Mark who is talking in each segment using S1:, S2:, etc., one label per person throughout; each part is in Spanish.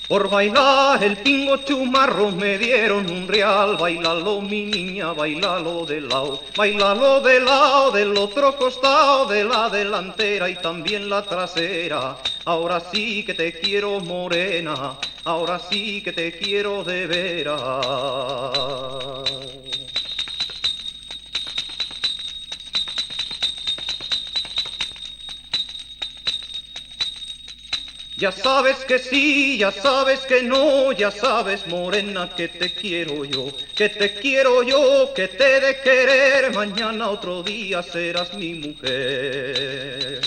S1: Por bailar el pingo chumarro me dieron un real, bailalo mi niña, bailalo de lado del otro costado, de la delantera y también la trasera. Ahora sí que te quiero morena, ahora sí que te quiero de veras. Ya sabes que sí, ya sabes que no, ya sabes, morena, que te quiero yo, que te quiero yo, que te he de querer, mañana otro día serás mi mujer.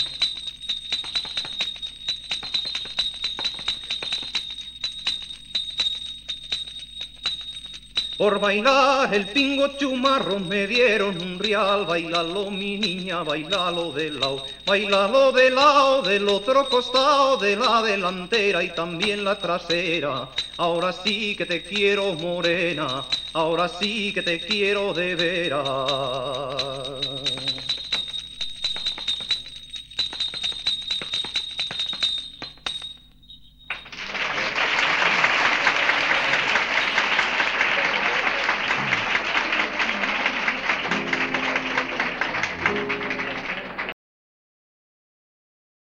S1: Por bailar el pingo chumarro me dieron un real, bailalo mi niña, bailalo de lado del otro costado, de la delantera y también la trasera. Ahora sí que te quiero morena, ahora sí que te quiero de veras.